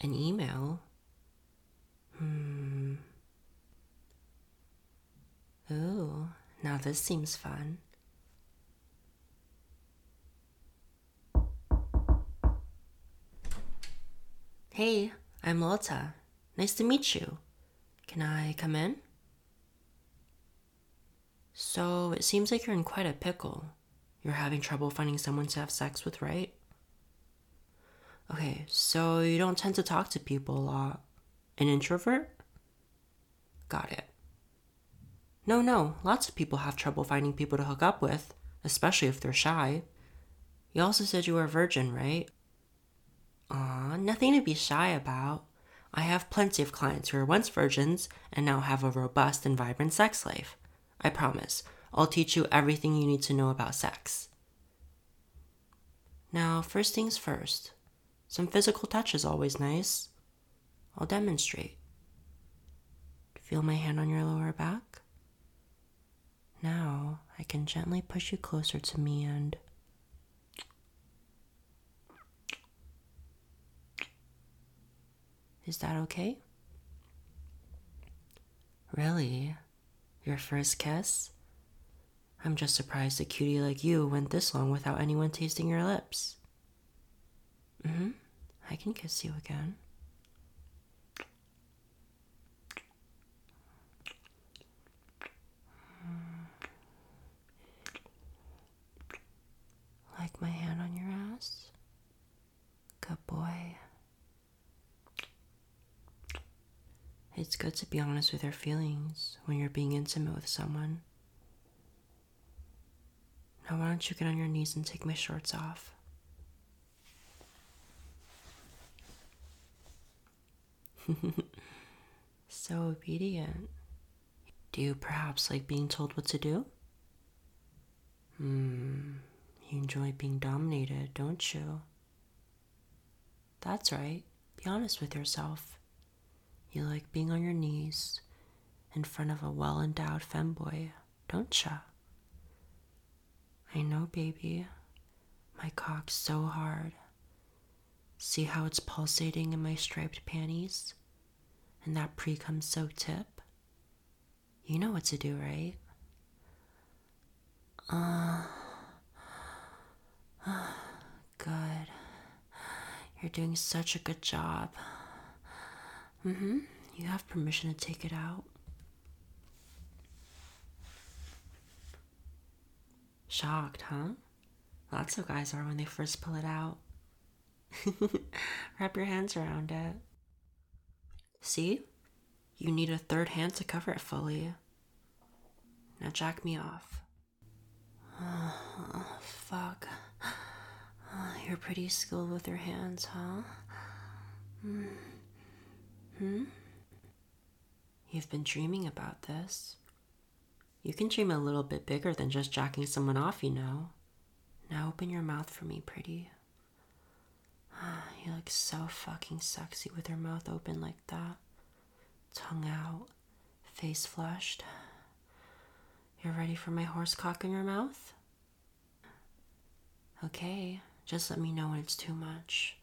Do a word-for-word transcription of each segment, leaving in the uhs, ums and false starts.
An email? Hmm. Ooh, now this seems fun. Hey, I'm Lolta. Nice to meet you. Can I come in? So, it seems like you're in quite a pickle. You're having trouble finding someone to have sex with, right? Okay, so you don't tend to talk to people a lot. An introvert? Got it. No, no, lots of people have trouble finding people to hook up with, especially if they're shy. You also said you were a virgin, right? Aw, nothing to be shy about. I have plenty of clients who were once virgins and now have a robust and vibrant sex life. I promise, I'll teach you everything you need to know about sex. Now, first things first. Some physical touch is always nice. I'll demonstrate. Feel my hand on your lower back? Now, I can gently push you closer to me and... Is that okay? Really? Your first kiss? I'm just surprised a cutie like you went this long without anyone tasting your lips. Mm-hmm. I can kiss you again. Like my hand on your ass? Good boy. It's good to be honest with your feelings when you're being intimate with someone. Now why don't you get on your knees and take my shorts off? So obedient. Do you perhaps like being told what to do? Hmm, you enjoy being dominated, don't you? That's right. Be honest with yourself. You like being on your knees in front of a well-endowed femboy, don't ya? I know, baby. My cock's so hard. See how it's pulsating in my striped panties? And that pre-cum soaked tip? You know what to do, right? Uh, uh, good. You're doing such a good job. Mm-hmm. You have permission to take it out. Shocked, huh? Lots of guys are when they first pull it out. Wrap your hands around it. See? You need a third hand to cover it fully. Now jack me off. Oh, fuck. Oh, you're pretty skilled with your hands, huh? Hmm? Hmm? You've been dreaming about this. You can dream a little bit bigger than just jacking someone off, you know. Now open your mouth for me, pretty. You look so fucking sexy with your mouth open like that. Tongue out, face flushed. You're ready for my horse cock in your mouth? Okay, just let me know when it's too much.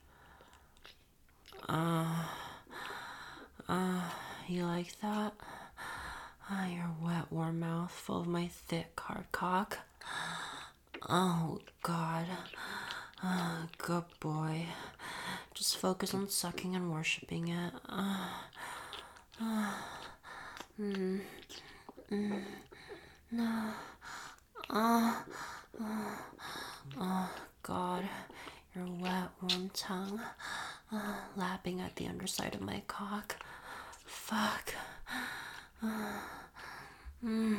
Uh, uh, you like that? Ah, your wet, warm mouth full of my thick, hard cock. Oh, God. Ah, good boy. Just focus on sucking and worshipping it. Ah, ah, mm, mm, no. Ah, ah, oh, God. Your wet, warm tongue ah, lapping at the underside of my cock. Fuck. Ah, mm.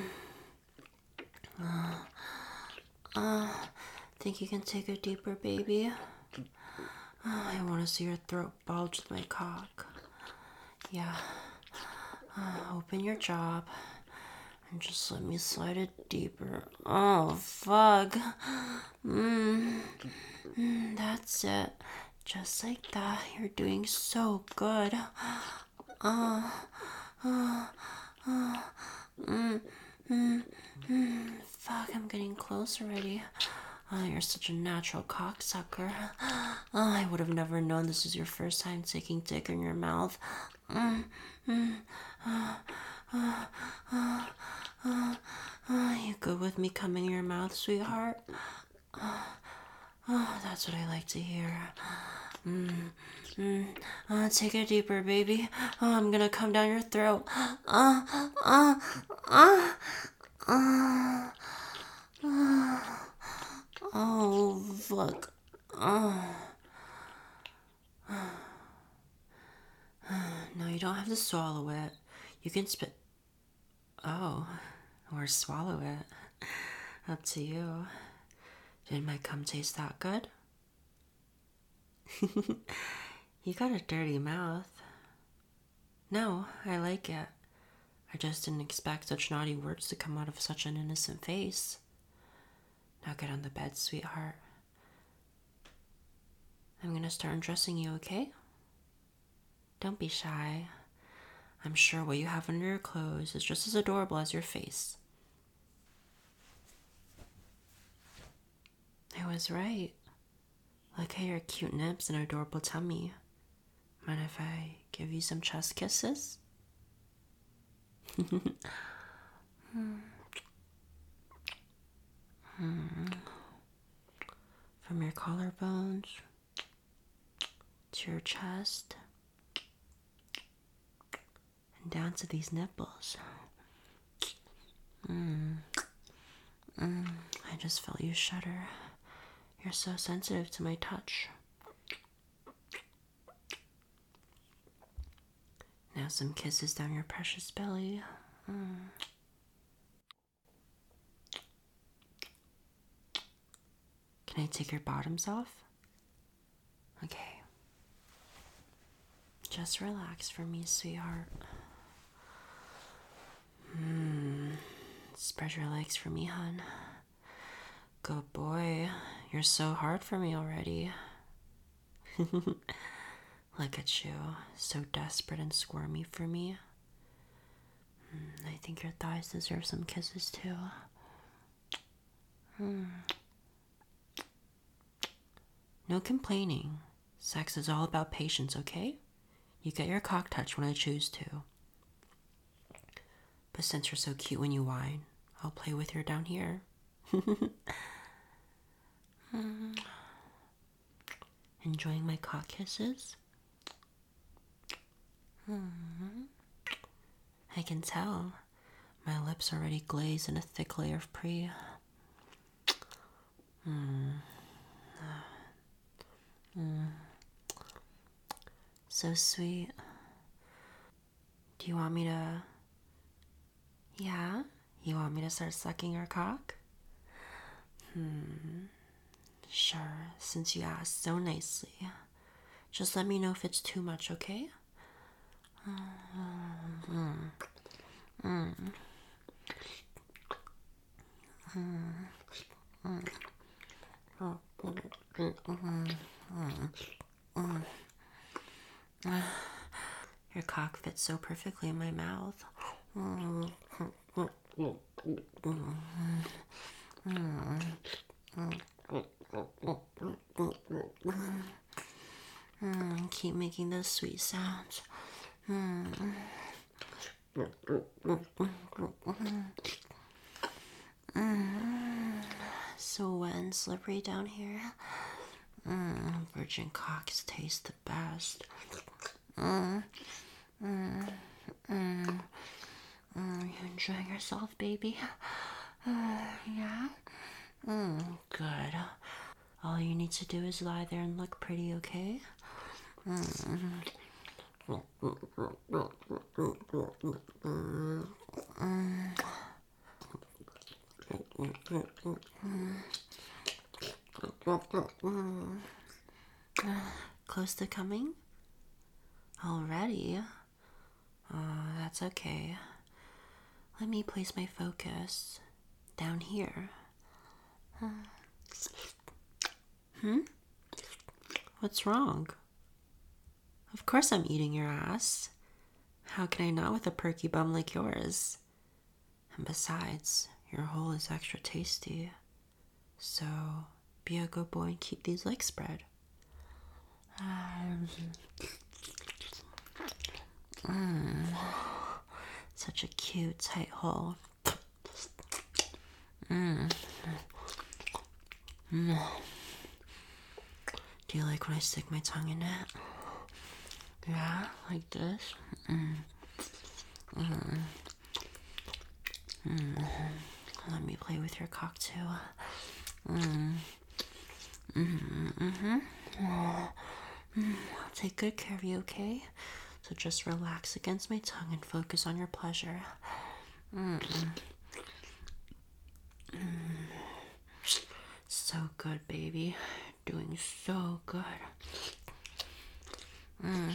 Ah, ah. Think you can take it deeper, baby? Oh, I want to see your throat bulge with my cock. Yeah. Uh, open your job and just let me slide it deeper. Oh, fuck. Mm. Mm, that's it. Just like that. You're doing so good. Oh, oh, oh. Mm, mm, mm. Fuck, I'm getting close already. Oh, you're such a natural cocksucker. Oh, I would have never known this was your first time taking dick in your mouth. Mm, mm, uh, uh, uh, uh, uh, you good with me coming in your mouth, sweetheart? Uh, oh, that's what I like to hear. Mm, mm, uh, take it deeper, baby. Oh, I'm gonna come down your throat. Uh, uh, uh, uh, uh. Oh, fuck. Oh. No, you don't have to swallow it. You can spit. Oh, or swallow it. Up to you. Did my cum taste that good? You got a dirty mouth. No, I like it. I just didn't expect such naughty words to come out of such an innocent face. Now get on the bed, sweetheart. I'm gonna start undressing you, okay? Don't be shy. I'm sure what you have under your clothes is just as adorable as your face. I was right. Look at your cute nips and adorable tummy. Mind if I give you some chest kisses? hmm. Hmm. From your collarbones to your chest and down to these nipples. Mm. Mm. I just felt you shudder. You're so sensitive to my touch. Now some kisses down your precious belly. Mm. Can I take your bottoms off? Okay. Just relax for me, sweetheart. Hmm. Spread your legs for me, hun. Good boy. You're so hard for me already. Look at you, so desperate and squirmy for me. Mm, I think your thighs deserve some kisses too. Mm. No complaining. Sex is all about patience, okay? You get your cock touched when I choose to. But since you're so cute when you whine, I'll play with her down here. mm. Enjoying my cock kisses? Mm. I can tell. My lips are already glazed in a thick layer of pre. Mm. Mm. So sweet. Do you want me to... Yeah? You want me to start sucking your cock? Hmm. Sure, since you asked so nicely. Just let me know if it's too much, okay? Mm. Mm. Mm. Mm. Mm. Your cock fits so perfectly in my mouth. Mm. Mm. Keep making those sweet sounds. Mm. Mm. So wet and slippery down here. Mm. Virgin cocks taste the best. Mm. Mm. Mm. Mm. You enjoying yourself, baby? Uh, yeah? Mm. Good. All you need to do is lie there and look pretty, okay? Mm. Close to coming? Already? Oh, that's okay. Let me place my focus down here. Hmm? What's wrong? Of course I'm eating your ass. How can I not with a perky bum like yours? And besides, your hole is extra tasty. So, Be a good boy and keep these legs spread. Mm. Such a cute, tight hole. Mm. Mm. Do you like when I stick my tongue in it? Yeah, like this? Mm. Mm. Mm. Let me play with your cock too. Mm. Mm-hmm. Mm-hmm. Mm. I'll take good care of you, okay? So just relax against my tongue and focus on your pleasure. Mm. Mm. So good, baby. Doing so good. Mm.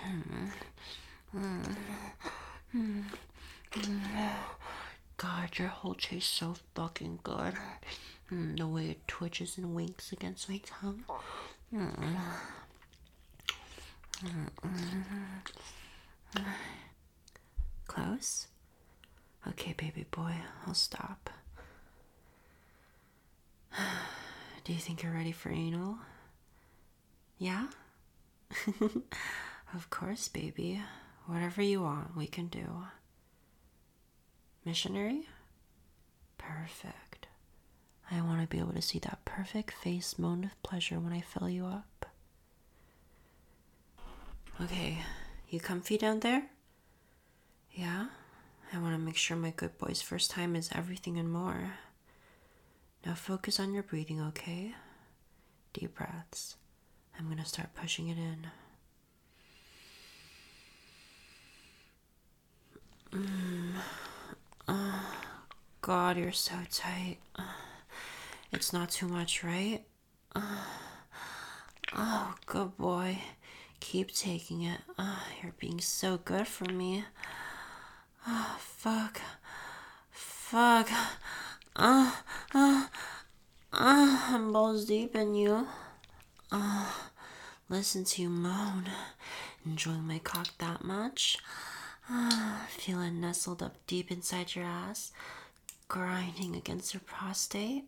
Mm. Mm. Mm. God, your whole tastes so fucking good. Mm, the way it twitches and winks against my tongue. Mm. Mm. Close? Okay, baby boy, I'll stop. Do you think you're ready for anal? Yeah? Of course, baby. Whatever you want, we can do. Missionary? Perfect. I want to be able to see that perfect face moan with pleasure when I fill you up. Okay, you comfy down there? Yeah? I want to make sure my good boy's first time is everything and more. Now focus on your breathing, okay? Deep breaths. I'm going to start pushing it in. Mm. Oh, God, you're so tight. It's not too much, right? Oh, good boy. Keep taking it. Oh, you're being so good for me. Oh, fuck. Fuck. Uh, uh, uh, I'm balls deep in you. Uh, listen to you moan. Enjoying my cock that much? Uh, feeling nestled up deep inside your ass? Grinding against your prostate?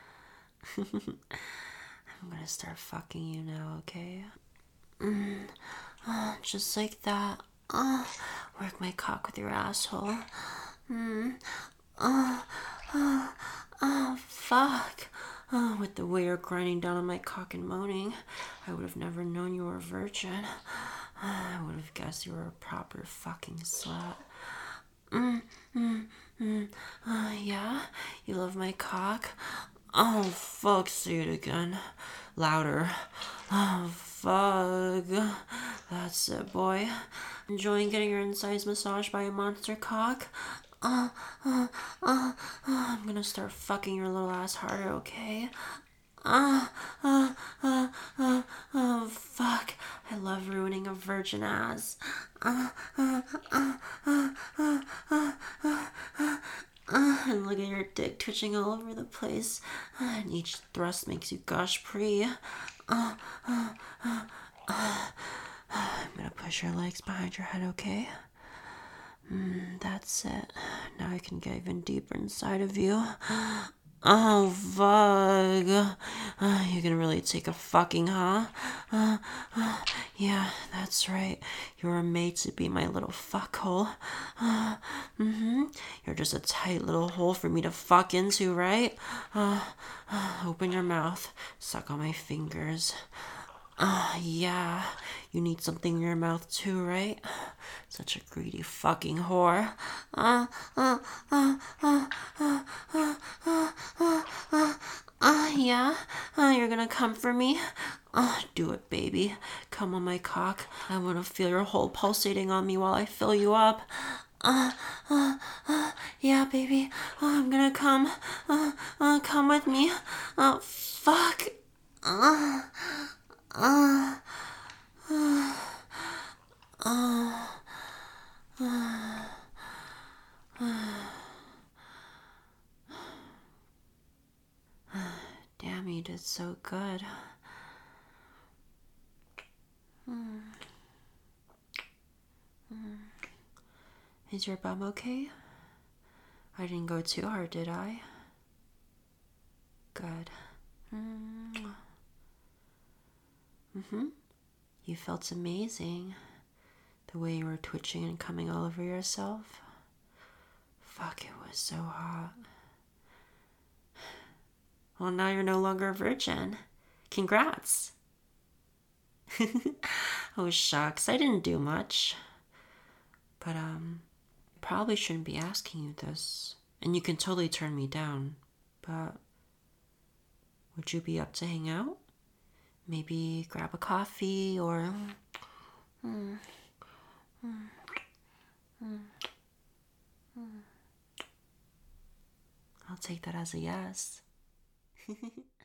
I'm gonna start fucking you now, okay? Mm, uh, just like that. Uh, work my cock with your asshole. Mm, uh, uh, oh, fuck. Oh, with the way you're grinding down on my cock and moaning, I would have never known you were a virgin. I would have guessed you were a proper fucking slut. Mm, mm, mm. Uh, yeah? You love my cock? Oh, fuck, say it again. Louder. Oh, fuck. That's it, boy. Enjoying getting your insides massaged by a monster cock? Uh, uh, uh, uh, I'm gonna start fucking your little ass harder, okay? Uh, uh, uh, uh, oh, fuck. I love ruining a virgin ass. Uh, uh, uh, uh, uh, uh, uh, uh, uh, and look at your dick twitching all over the place. Uh, and each thrust makes you gush pre. Uh, uh, uh, uh, uh, I'm gonna push your legs behind your head, okay? Mm, that's it. Now I can get even deeper inside of you. Oh, fuck. Uh, you can really take a fucking, huh? Uh, uh, yeah, that's right. You were made to be my little fuckhole. Uh, mm-hmm. You're just a tight little hole for me to fuck into, right? Uh, uh, open your mouth. Suck on my fingers. Ah, uh, yeah. You need something in your mouth too, right? Such a greedy fucking whore. Uh, uh, uh, uh, uh, uh, uh, uh, uh, uh, yeah? Uh, you're gonna come for me? Uh, do it, baby. Come on my cock. I wanna feel your hole pulsating on me while I fill you up. Uh, uh, uh, yeah, baby. Uh, I'm gonna come. Uh, uh, come with me. Oh, fuck. Uh, uh, uh, uh, uh, Damn, you did so good. Mm. Mm. Is your bum okay? I didn't go too hard, did I? Good. Mm. Mm-hmm. You felt amazing. The way you were twitching and coming all over yourself. Fuck, it was so hot. Well, now you're no longer a virgin. Congrats. Oh, shucks. I didn't do much. But, um, I probably shouldn't be asking you this. And you can totally turn me down. But, would you be up to hang out? Maybe grab a coffee or... Mm, mm, mm, mm. I'll take that as a yes.